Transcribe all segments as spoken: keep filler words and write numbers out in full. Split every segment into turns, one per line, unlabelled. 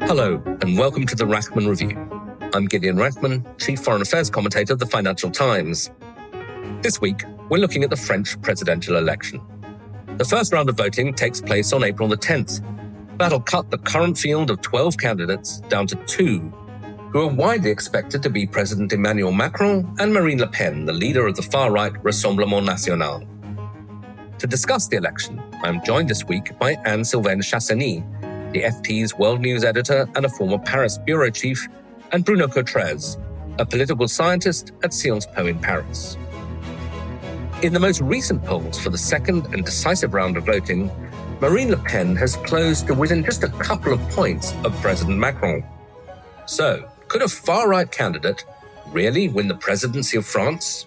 Hello, and welcome to the Rachman Review. I'm Gideon Rachman, Chief Foreign Affairs Commentator of the Financial Times. This week, we're looking at the French presidential election. The first round of voting takes place on April the tenth. That'll cut the current field of twelve candidates down to two, who are widely expected to be President Emmanuel Macron and Marine Le Pen, the leader of the far-right Rassemblement National. To discuss the election, I'm joined this week by Anne-Sylvaine Chassagny, the F T's World News editor and a former Paris bureau chief, and Bruno Cotrez, a political scientist at Sciences Po in Paris. In the most recent polls for the second and decisive round of voting, Marine Le Pen has closed to within just a couple of points of President Macron. So, could a far-right candidate really win the presidency of France?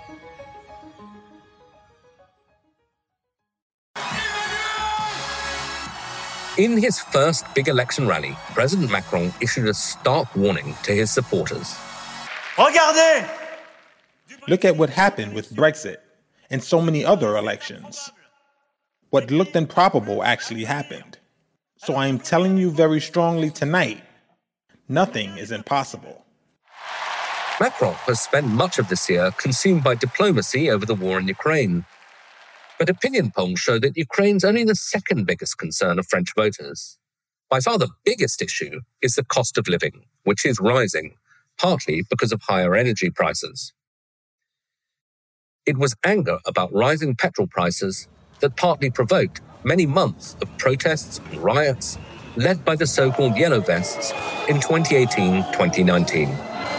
In his first big election rally, President Macron issued a stark warning to his supporters.
Regardez!
Look at what happened with Brexit and so many other elections. What looked improbable actually happened. So I am telling you very strongly tonight, nothing is impossible.
Macron has spent much of this year consumed by diplomacy over the war in Ukraine. But opinion polls show that Ukraine's only the second biggest concern of French voters. By far the biggest issue is the cost of living, which is rising, partly because of higher energy prices. It was anger about rising petrol prices that partly provoked many months of protests and riots led by the so-called Yellow Vests in twenty eighteen twenty nineteen.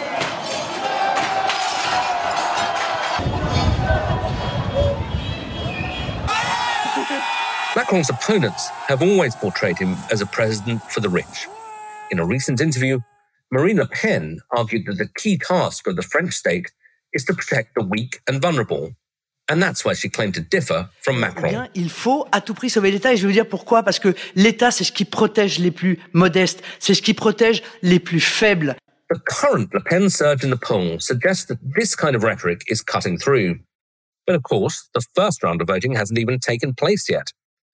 Macron's opponents have always portrayed him as a president for the rich. In a recent interview, Marine Le Pen argued that the key task of the French state is to protect the weak and vulnerable. And that's where she claimed to differ from Macron.
Eh bien, il faut à tout prix sauver l'État. Et je vais vous dire pourquoi. Parce que l'État, c'est ce qui protège les plus modestes. C'est ce qui protège les plus faibles.
The current Le Pen surge in the polls suggests that this kind of rhetoric is cutting through. But of course, the first round of voting hasn't even taken place yet.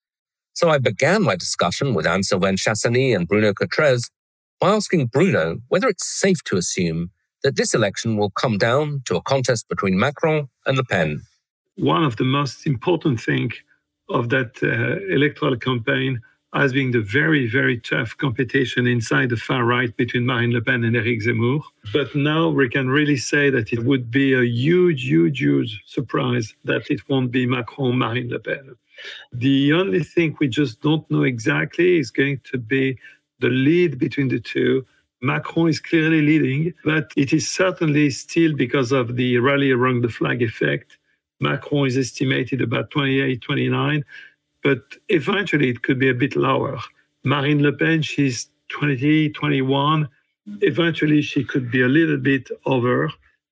So I began my discussion with Anne-Sylvaine Chassagny and Bruno Cotrez by asking Bruno whether it's safe to assume that this election will come down to a contest between Macron and Le Pen.
One of the most important things of that uh, electoral campaign has been the very, very tough competition inside the far right between Marine Le Pen and Éric Zemmour. But now we can really say that it would be a huge, huge, huge surprise that it won't be Macron-Marine Le Pen. The only thing we just don't know exactly is going to be the lead between the two. Macron is clearly leading, but it is certainly still because of the rally around the flag effect. Macron is estimated about twenty-eight, twenty-nine, but eventually it could be a bit lower. Marine Le Pen, she's twenty, twenty-one. Eventually she could be a little bit over.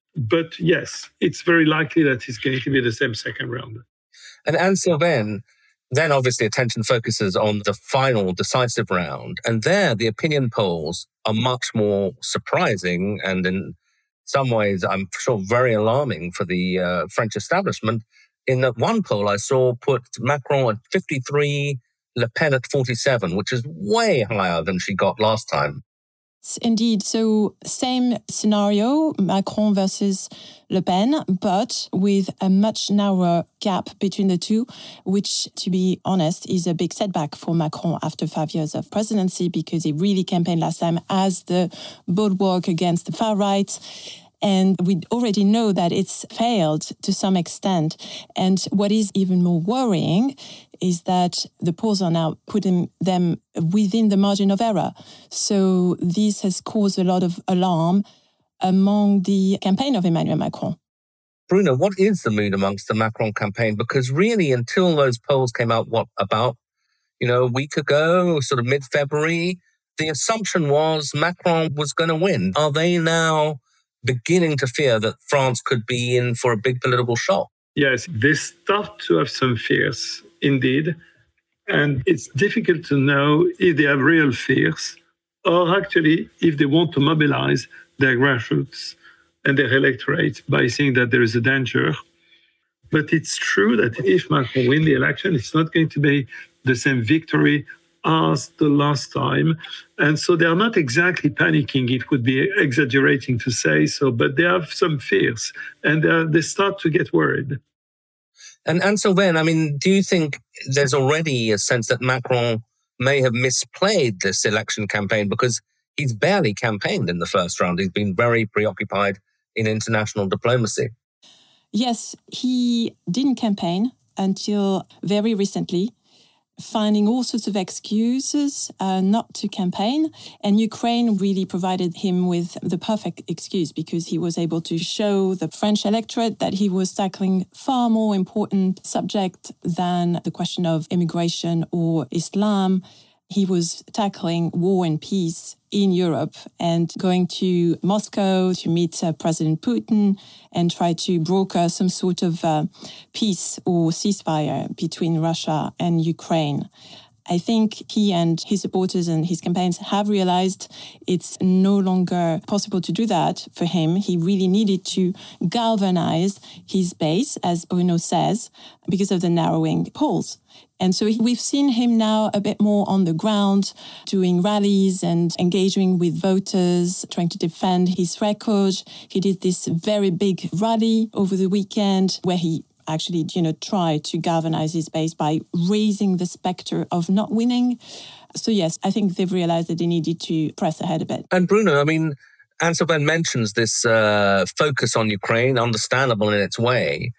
But yes, it's very likely that it's going to be the same second round.
And Anne-Sylvaine, then obviously attention focuses on the final decisive round. And there, the opinion polls are much more surprising and in some ways, I'm sure, very alarming for the uh, French establishment. In that one poll I saw put Macron at fifty-three, Le Pen at forty-seven, which is way higher than she got last time.
Indeed. So same scenario, Macron versus Le Pen, but with a much narrower gap between the two, which, to be honest, is a big setback for Macron after five years of presidency, because he really campaigned last time as the bulwark against the far right. And we already know that it's failed to some extent. And what is even more worrying is that the polls are now putting them within the margin of error. So this has caused a lot of alarm among the campaign of Emmanuel Macron.
Bruno, what is the mood amongst the Macron campaign? Because really, until those polls came out, what, about, you know, a week ago, sort of mid-February, the assumption was Macron was going to win. Are they now beginning to fear that France could be in for a big political shock?
Yes, they start to have some fears, indeed. And it's difficult to know if they have real fears or actually if they want to mobilize their grassroots and their electorate by saying that there is a danger. But it's true that if Macron wins the election, it's not going to be the same victory as the last time. And so they are not exactly panicking. It would be exaggerating to say so, but they have some fears and uh, they start to get worried.
And, and Sylvain, I mean, do you think there's already a sense that Macron may have misplayed this election campaign because he's barely campaigned in the first round? He's been very preoccupied in international diplomacy.
Yes, he didn't campaign until very recently, finding all sorts of excuses uh, not to campaign. And Ukraine really provided him with the perfect excuse because he was able to show the French electorate that he was tackling far more important subject than the question of immigration or Islam. He was tackling war and peace in Europe and going to Moscow to meet uh, President Putin and try to broker some sort of uh, peace or ceasefire between Russia and Ukraine. I think he and his supporters and his campaigns have realized it's no longer possible to do that for him. He really needed to galvanize his base, as Bruno says, because of the narrowing polls. And so we've seen him now a bit more on the ground, doing rallies and engaging with voters, trying to defend his record. He did this very big rally over the weekend where he actually, you know, tried to galvanize his base by raising the specter of not winning. So yes, I think they've realized that they needed to press ahead a bit.
And Bruno, I mean, Anne-Sylvaine mentions this uh, focus on Ukraine, understandable in its way.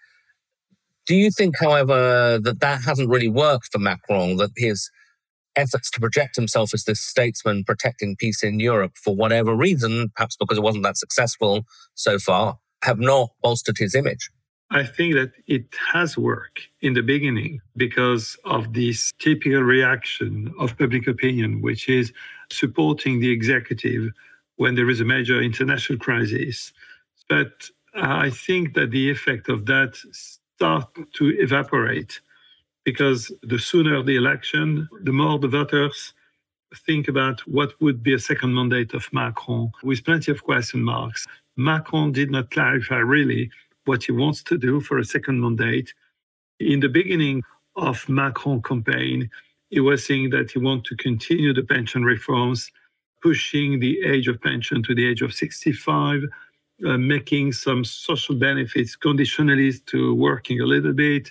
Do you think, however, that that hasn't really worked for Macron, that his efforts to project himself as this statesman protecting peace in Europe, for whatever reason, perhaps because it wasn't that successful so far, have not bolstered his image?
I think that it has worked in the beginning because of this typical reaction of public opinion, which is supporting the executive when there is a major international crisis. But I think that the effect of that start to evaporate because the sooner the election, the more the voters think about what would be a second mandate of Macron with plenty of question marks. Macron did not clarify really what he wants to do for a second mandate. In the beginning of Macron campaign, he was saying that he wants to continue the pension reforms, pushing the age of pension to the age of sixty-five, uh, making some social benefits conditionally to working a little bit.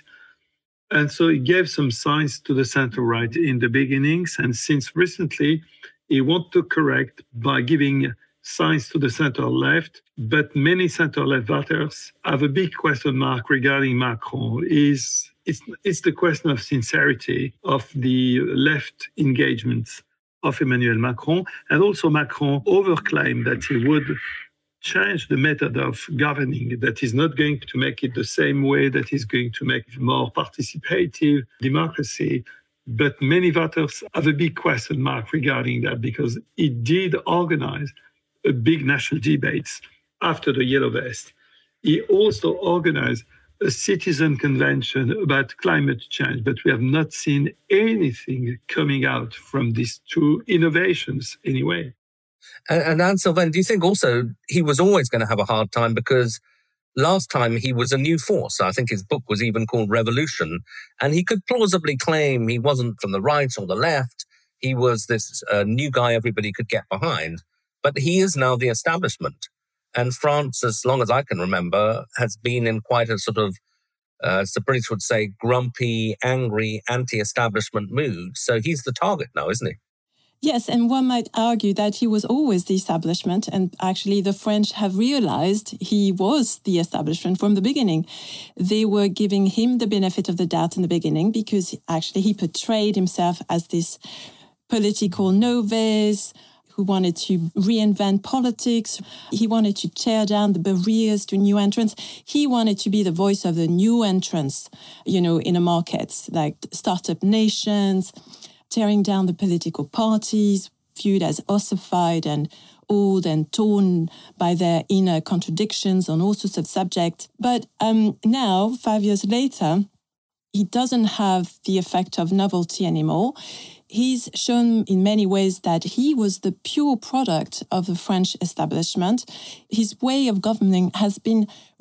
And so he gave some signs to the center-right in the beginnings. And since recently, he wants to correct by giving signs to the center-left. But many center-left voters have a big question mark regarding Macron. Is it's, it's the question of sincerity of the left engagements of Emmanuel Macron. And also Macron overclaimed that he would change the method of governing, that he's not going to make it the same way, that he's going to make more participative democracy. But many voters have a big question mark regarding that because he did organize a big national debates after the Yellow Vest. He also organized a citizen convention about climate change, but we have not seen anything coming out from these two innovations anyway.
And, and Anne-Sylvaine, do you think also he was always going to have a hard time because last time he was a new force? I think his book was even called Revolution, and he could plausibly claim he wasn't from the right or the left. He was this uh, new guy everybody could get behind. But he is now the establishment. And France, as long as I can remember, has been in quite a sort of, uh, as the British would say, grumpy, angry, anti-establishment mood. So he's the target now, isn't he?
Yes, and one might argue that he was always the establishment. And actually, the French have realized he was the establishment from the beginning. They were giving him the benefit of the doubt in the beginning because actually he portrayed himself as this political novice who wanted to reinvent politics. He wanted to tear down the barriers to new entrants. He wanted to be the voice of the new entrants, you know, in a market, like startup nations, tearing down the political parties, viewed as ossified and old and torn by their inner contradictions on all sorts of subjects. But um, now, five years later, he doesn't have the effect of novelty anymore. He's shown in many ways that he was the pure product of the French establishment. His way of governing has been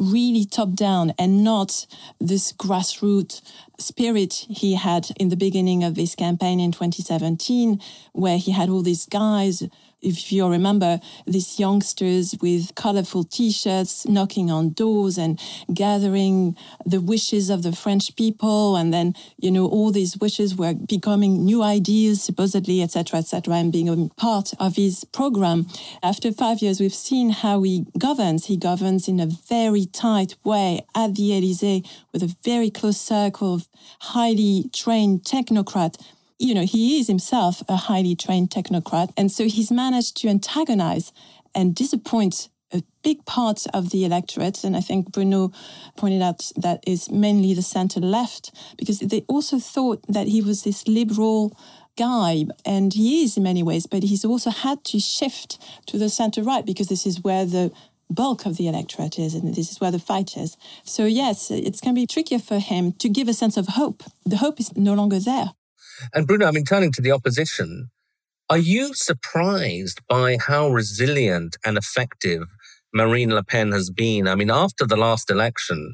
really top down and not this grassroots spirit he had in the beginning of this campaign in twenty seventeen, where he had all these guys, if you remember, these youngsters with colorful T-shirts knocking on doors and gathering the wishes of the French people. And then, you know, all these wishes were becoming new ideas, supposedly, et cetera, et cetera, and being a part of his program. After five years, we've seen how he governs. He governs in a very tight way at the Élysée with a very close circle of highly trained technocrats. You know, he is himself a highly trained technocrat. And so he's managed to antagonize and disappoint a big part of the electorate. And I think Bruno pointed out that is mainly the center-left, because they also thought that he was this liberal guy, and he is in many ways, but he's also had to shift to the center-right because this is where the bulk of the electorate is, and this is where the fight is. So yes, it's going to be trickier for him to give a sense of hope. The hope is no longer there.
And Bruno, I mean, turning to the opposition, are you surprised by how resilient and effective Marine Le Pen has been? I mean, after the last election,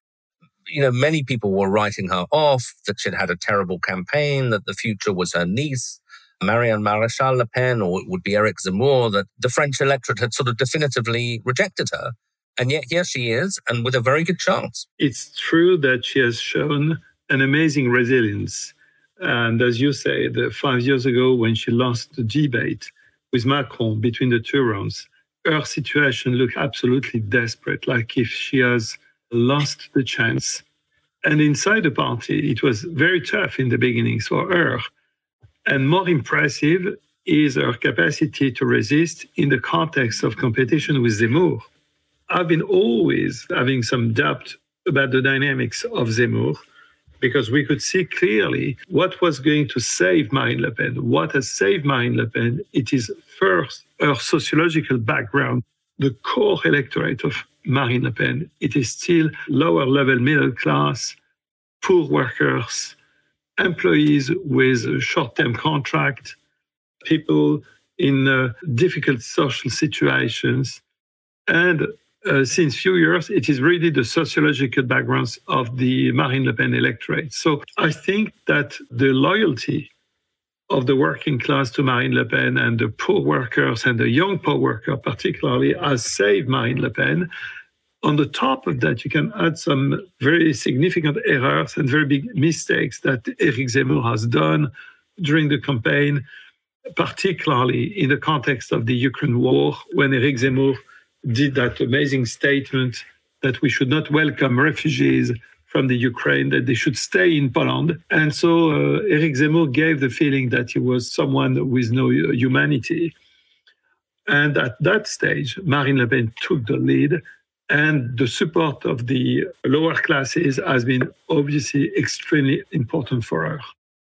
you know, many people were writing her off, that she'd had a terrible campaign, that the future was her niece, Marianne Maréchal Le Pen, or it would be Éric Zemmour, that the French electorate had sort of definitively rejected her. And yet here she is, and with a very good chance.
It's true that she has shown an amazing resilience. And as you say, the five years ago when she lost the debate with Macron between the two rounds, her situation looked absolutely desperate, like if she has lost the chance. And inside the party, it was very tough in the beginnings for her. And more impressive is her capacity to resist in the context of competition with Zemmour. I've been always having some doubt about the dynamics of Zemmour, because we could see clearly what was going to save Marine Le Pen. What has saved Marine Le Pen, it is first her sociological background. The core electorate of Marine Le Pen, it is still lower level middle class, poor workers, employees with short-term contract, people in uh, difficult social situations. And Uh, since few years, it is really the sociological backgrounds of the Marine Le Pen electorate. So I think that the loyalty of the working class to Marine Le Pen and the poor workers and the young poor worker particularly has saved Marine Le Pen. On the top of that, you can add some very significant errors and very big mistakes that Éric Zemmour has done during the campaign, particularly in the context of the Ukraine war, when Éric Zemmour did that amazing statement that we should not welcome refugees from the Ukraine, that they should stay in Poland. And so uh, Éric Zemmour gave the feeling that he was someone with no humanity. And at that stage, Marine Le Pen took the lead, and the support of the lower classes has been obviously extremely important for her.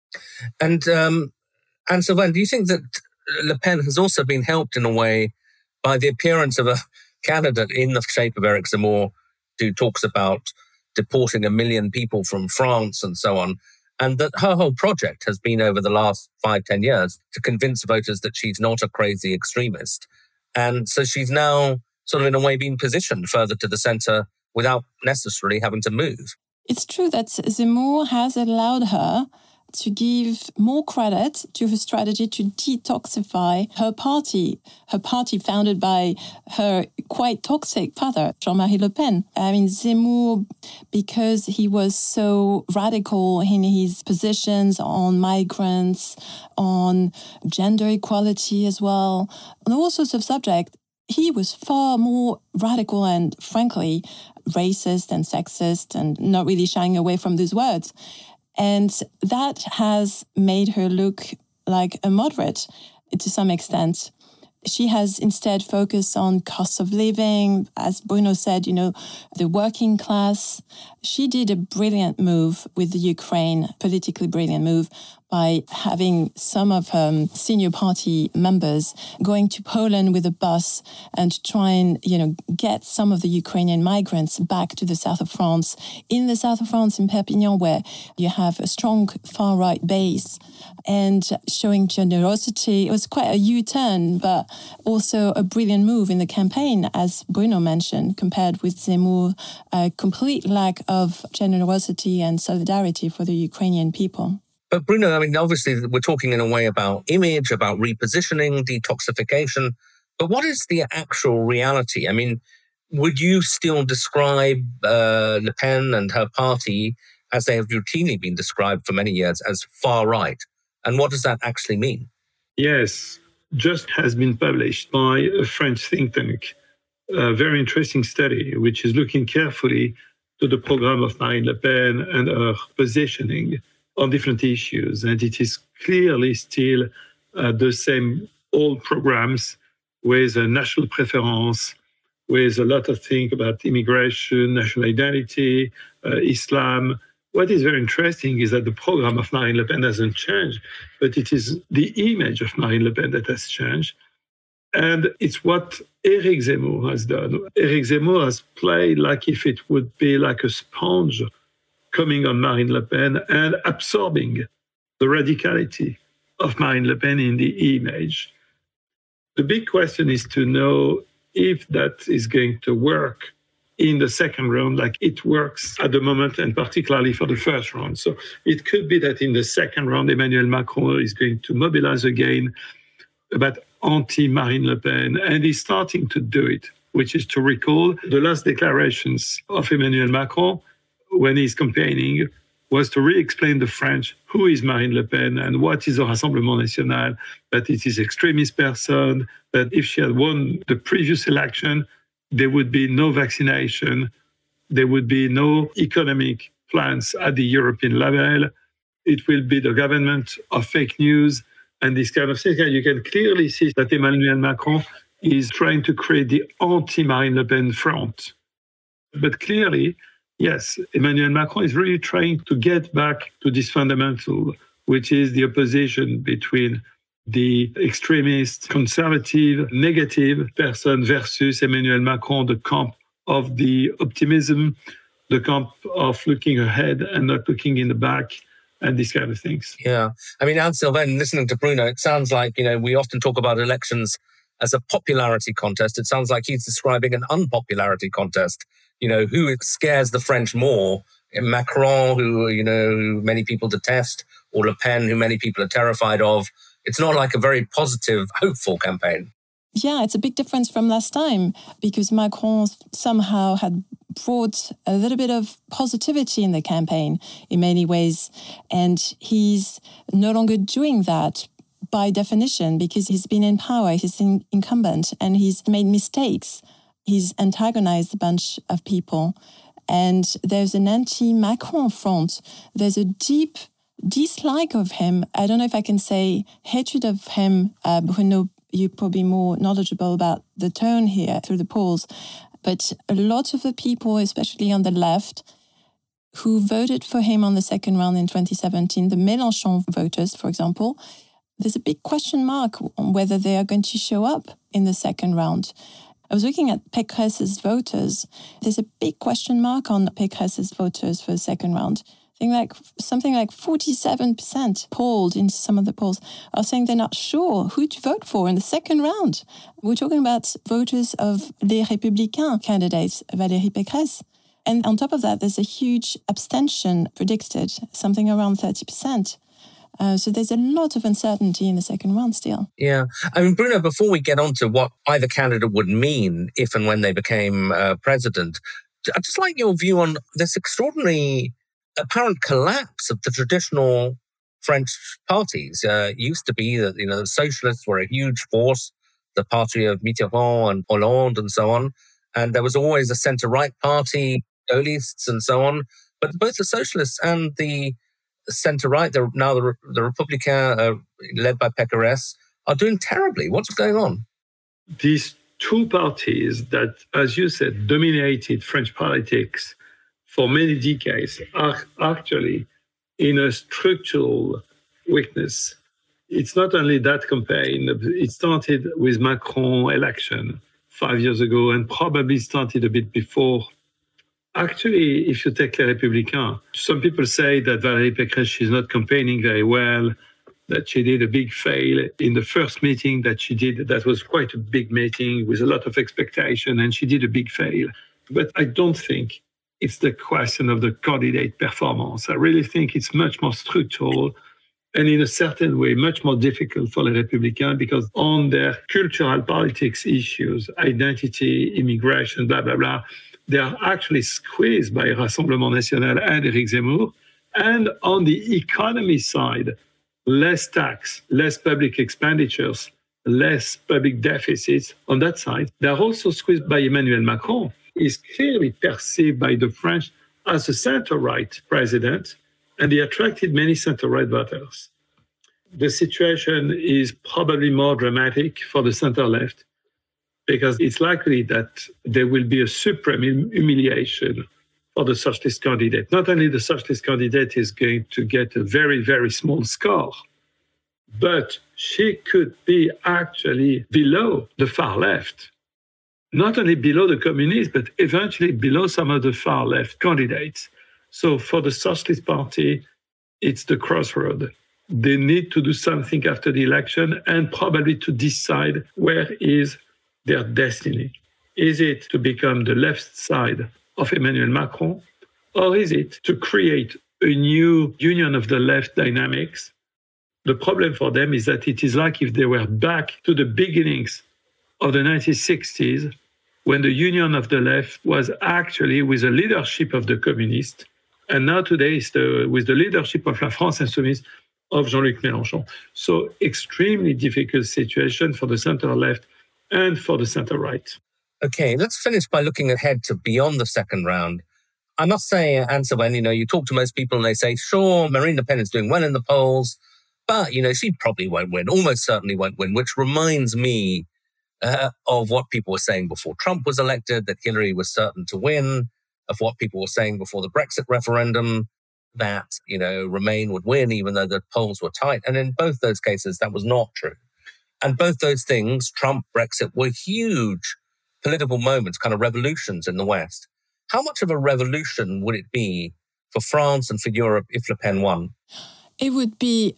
And um, Anne-Sylvain, do you think that Le Pen has also been helped in a way by the appearance of a candidate in the shape of Éric Zemmour, who talks about deporting a million people from France and so on, and that her whole project has been over the last five, ten years to convince voters that she's not a crazy extremist. And so she's now sort of in a way being positioned further to the centre without necessarily having to move.
It's true that Zemmour has allowed her to give more credit to her strategy to detoxify her party, her party founded by her quite toxic father, Jean-Marie Le Pen. I mean, Zemmour, because he was so radical in his positions on migrants, on gender equality as well, on all sorts of subjects, he was far more radical and, frankly, racist and sexist and not really shying away from these words. And that has made her look like a moderate to some extent. She has instead focused on cost of living, as Bruno said, you know, the working class. She did a brilliant move with the Ukraine, politically brilliant move, by having some of um, senior party members going to Poland with a bus and to try and, you know, get some of the Ukrainian migrants back to the south of France. In the south of France, in Perpignan, where you have a strong far-right base, and showing generosity. It was quite a U-turn, but also a brilliant move in the campaign, as Bruno mentioned, compared with Zemmour, a complete lack of generosity and solidarity for the Ukrainian people.
But Bruno, I mean, obviously we're talking in a way about image, about repositioning, detoxification. But what is the actual reality? I mean, would you still describe uh, Le Pen and her party, as they have routinely been described for many years, as far right? And what does that actually mean?
Yes, just has been published by a French think tank, a very interesting study, which is looking carefully to the program of Marine Le Pen and her positioning on different issues. And it is clearly still uh, the same old programs with a national preference, with a lot of things about immigration, national identity, uh, Islam. What is very interesting is that the program of Marine Le Pen hasn't changed, but it is the image of Marine Le Pen that has changed. And it's what Éric Zemmour has done. Éric Zemmour has played like if it would be like a sponge coming on Marine Le Pen and absorbing the radicality of Marine Le Pen in the image. The big question is to know if that is going to work in the second round like it works at the moment, and particularly for the first round. So it could be that in the second round, Emmanuel Macron is going to mobilize again about anti-Marine Le Pen, and he's starting to do it, which is to recall the last declarations of Emmanuel Macron when he's campaigning was to re-explain the French who is Marine Le Pen and what is the Rassemblement National, that it is extremist person, that if she had won the previous election, there would be no vaccination, there would be no economic plans at the European level, it will be the government of fake news and this kind of thing. And you can clearly see that Emmanuel Macron is trying to create the anti-Marine Le Pen front. But clearly, yes, Emmanuel Macron is really trying to get back to this fundamental, which is the opposition between the extremist, conservative, negative person versus Emmanuel Macron, the camp of the optimism, the camp of looking ahead and not looking in the back, and these kind of things.
Yeah. I mean, Anne-Sylvaine, listening to Bruno, it sounds like, you know, we often talk about elections as a popularity contest. It sounds like he's describing an unpopularity contest. You know, who scares the French more? Macron, who, you know, who many people detest, or Le Pen, who many people are terrified of. It's not like a very positive, hopeful campaign.
Yeah, it's a big difference from last time, because Macron somehow had brought a little bit of positivity in the campaign in many ways. And he's no longer doing that by definition, because he's been in power, he's in, incumbent, and he's made mistakes. He's antagonized a bunch of people. And there's an anti-Macron front. There's a deep dislike of him. I don't know if I can say hatred of him. Uh, Bruno, you're probably more knowledgeable about the tone here through the polls. But a lot of the people, especially on the left, who voted for him on the second round in twenty seventeen, the Mélenchon voters, for example, there's a big question mark on whether they are going to show up in the second round. I was looking at Pécresse's voters. There's a big question mark on Pécresse's voters for the second round. I think like something like forty-seven percent polled in some of the polls are saying they're not sure who to vote for in the second round. We're talking about voters of Les Républicains candidates, Valérie Pécresse. And on top of that, there's a huge abstention predicted, something around thirty percent. Uh, so there's a lot of uncertainty in the second round still.
Yeah. I mean, Bruno, before we get on to what either candidate would mean if and when they became uh, president, I'd just like your view on this extraordinary apparent collapse of the traditional French parties. Uh, it used to be that, you know, the socialists were a huge force, the party of Mitterrand and Hollande and so on. And there was always a centre-right party, Gaullists and so on. But both the socialists and the centre-right, the, now the, the Républicains, uh, led by Pécresse, are doing terribly. What's going on?
These two parties that, as you said, dominated French politics for many decades are actually in a structural weakness. It's not only that campaign. It started with Macron election five years ago and probably started a bit before. Actually, if you take Les Républicains, some people say that Valérie Pécresse is not campaigning very well, that she did a big fail in the first meeting that she did. That was quite a big meeting with a lot of expectation, and she did a big fail. But I don't think it's the question of the candidate performance. I really think it's much more structural and in a certain way, much more difficult for Les Républicains because on their cultural politics issues, identity, immigration, blah, blah, blah, they are actually squeezed by Rassemblement National and Éric Zemmour. And on the economy side, less tax, less public expenditures, less public deficits. On that side, they are also squeezed by Emmanuel Macron. He is clearly perceived by the French as a center-right president, and he attracted many center-right voters. The situation is probably more dramatic for the center-left because it's likely that there will be a supreme humiliation for the socialist candidate. Not only the socialist candidate is going to get a very, very small score, but she could be actually below the far left. Not only below the communists, but eventually below some of the far left candidates. So for the Socialist Party, it's the crossroad. They need to do something after the election and probably to decide where is their destiny. Is it to become the left side of Emmanuel Macron, or is it to create a new union of the left dynamics? The problem for them is that it is like if they were back to the beginnings of the nineteen sixties, when the union of the left was actually with the leadership of the communists, and now today is the, with the leadership of La France Insoumise of Jean-Luc Mélenchon. So extremely difficult situation for the center-left and for the center-right.
Okay, let's finish by looking ahead to beyond the second round. I must say, Anne-Sophie, you know, you talk to most people and they say, sure, Marine Le Pen is doing well in the polls, but, you know, she probably won't win, almost certainly won't win, which reminds me uh, of what people were saying before Trump was elected, that Hillary was certain to win, of what people were saying before the Brexit referendum, that, you know, Remain would win even though the polls were tight. And in both those cases, that was not true. And both those things, Trump, Brexit, were huge political moments, kind of revolutions in the West. How much of a revolution would it be for France and for Europe if Le Pen won?
It would be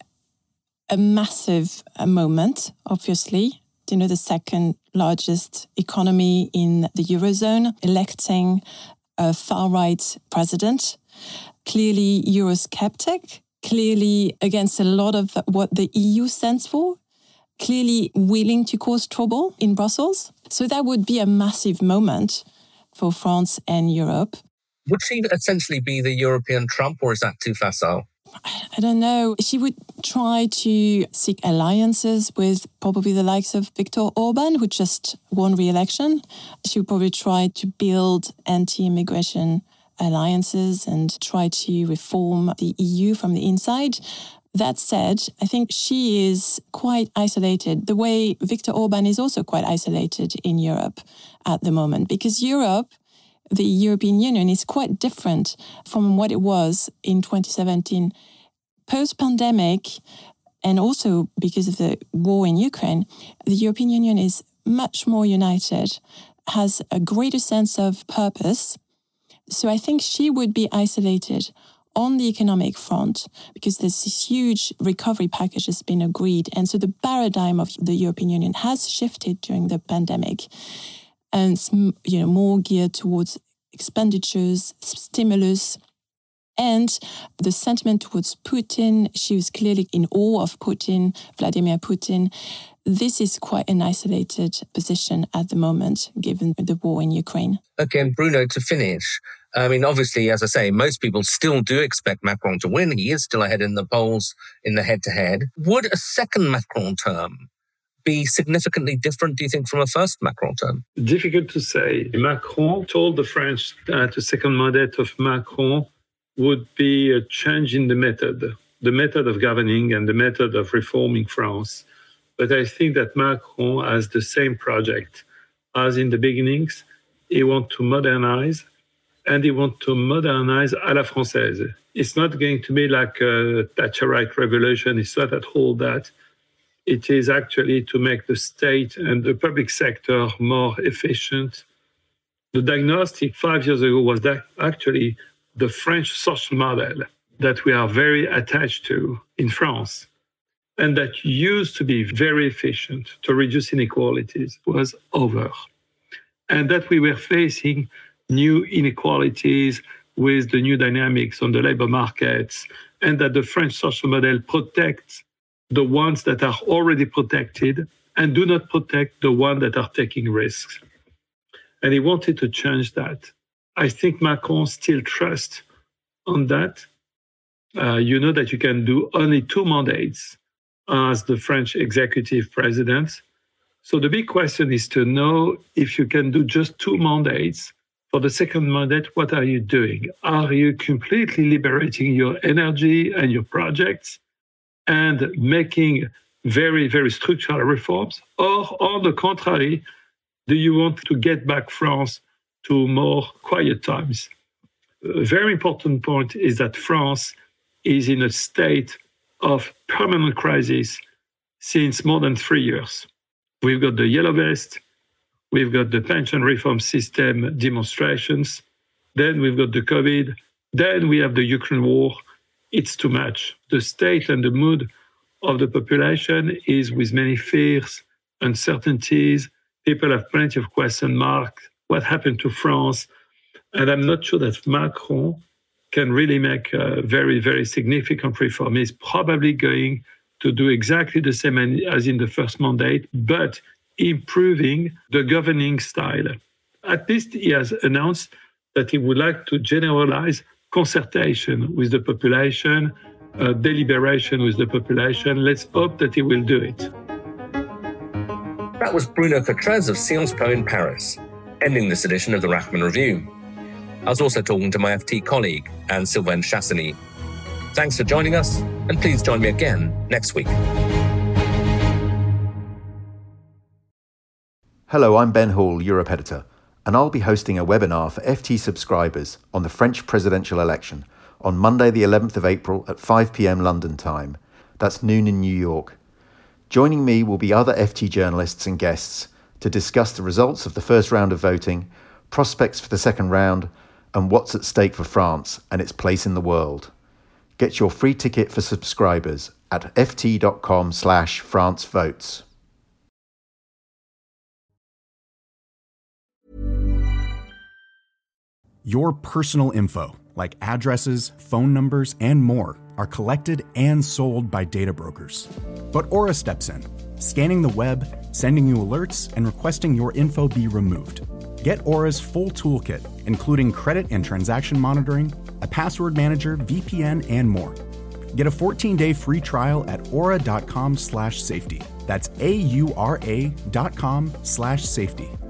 a massive uh, moment, obviously. You know, the second largest economy in the Eurozone, electing a far-right president, clearly Eurosceptic, clearly against a lot of what the E U stands for, clearly willing to cause trouble in Brussels. So that would be a massive moment for France and Europe.
Would she essentially be the European Trump, or is that too facile?
I don't know. She would try to seek alliances with probably the likes of Viktor Orban, who just won re-election. She would probably try to build anti-immigration alliances and try to reform the E U from the inside. That said, I think she is quite isolated, the way Viktor Orban is also quite isolated in Europe at the moment, because Europe, the European Union, is quite different from what it was in twenty seventeen. Post-pandemic, and also because of the war in Ukraine, the European Union is much more united, has a greater sense of purpose. So I think she would be isolated on the economic front because there's this huge recovery package that's been agreed. And so the paradigm of the European Union has shifted during the pandemic and it's, you know, more geared towards expenditures, stimulus, and the sentiment towards Putin. She was clearly in awe of Putin, Vladimir Putin. This is quite an isolated position at the moment, given the war in Ukraine.
Okay, and Bruno, to finish, I mean, obviously, as I say, most people still do expect Macron to win. He is still ahead in the polls in the head-to-head. Would a second Macron term be significantly different, do you think, from a first Macron term?
Difficult to say. Macron told the French that a second mandate of Macron would be a change in the method, the method of governing and the method of reforming France. But I think that Macron has the same project as in the beginnings. He wants to modernize, and he wants to modernize à la française. It's not going to be like a Thatcherite revolution. It's not at all that. It is actually to make the state and the public sector more efficient. The diagnostic five years ago was that actually the French social model that we are very attached to in France and that used to be very efficient to reduce inequalities was over. And that we were facing new inequalities with the new dynamics on the labor markets, and that the French social model protects the ones that are already protected and do not protect the ones that are taking risks. And he wanted to change that. I think Macron still trusts on that. Uh, you know that you can do only two mandates as the French executive president. So the big question is to know if you can do just two mandates. For the second mandate, what are you doing? Are you completely liberating your energy and your projects and making very, very structural reforms? Or on the contrary, do you want to get back France to more quiet times? A very important point is that France is in a state of permanent crisis since more than three years. We've got the yellow vest, we've got the pension reform system demonstrations, then we've got the COVID, then we have the Ukraine war. It's too much. The state and the mood of the population is with many fears, uncertainties. People have plenty of question marks. What happened to France? And I'm not sure that Macron can really make a very, very significant reform. He's probably going to do exactly the same as in the first mandate, but improving the governing style. At least he has announced that he would like to generalize consultation with the population, uh, deliberation with the population. Let's hope that he will do it.
That was Bruno Cotrez of Sciences Po in Paris, ending this edition of the Rachman Review. I was also talking to my F T colleague, Anne-Sylvaine Chassany. Thanks for joining us, and please join me again next week.
Hello, I'm Ben Hall, Europe editor, and I'll be hosting a webinar for F T subscribers on the French presidential election on Monday the eleventh of April at five p.m. London time. That's noon in New York. Joining me will be other F T journalists and guests to discuss the results of the first round of voting, prospects for the second round, and what's at stake for France and its place in the world. Get your free ticket for subscribers at ft.com slash France votes.
Your personal info, like addresses, phone numbers, and more, are collected and sold by data brokers. But Aura steps in, scanning the web, sending you alerts, and requesting your info be removed. Get Aura's full toolkit, including credit and transaction monitoring, a password manager, V P N, and more. Get a fourteen-day free trial at aura.com slash safety. That's A-U-R-A dot com slash safety.